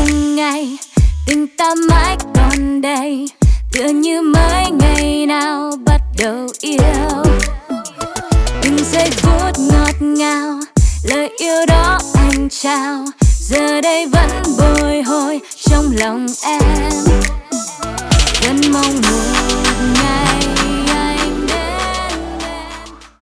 từng ngày tình ta mãi còn đây, tựa như mới ngày nào bắt đầu yêu. Từng giây phút ngọt ngào, lời yêu đó anh trao, giờ đây vẫn bồi hồi trong lòng em. Vẫn mong một ngày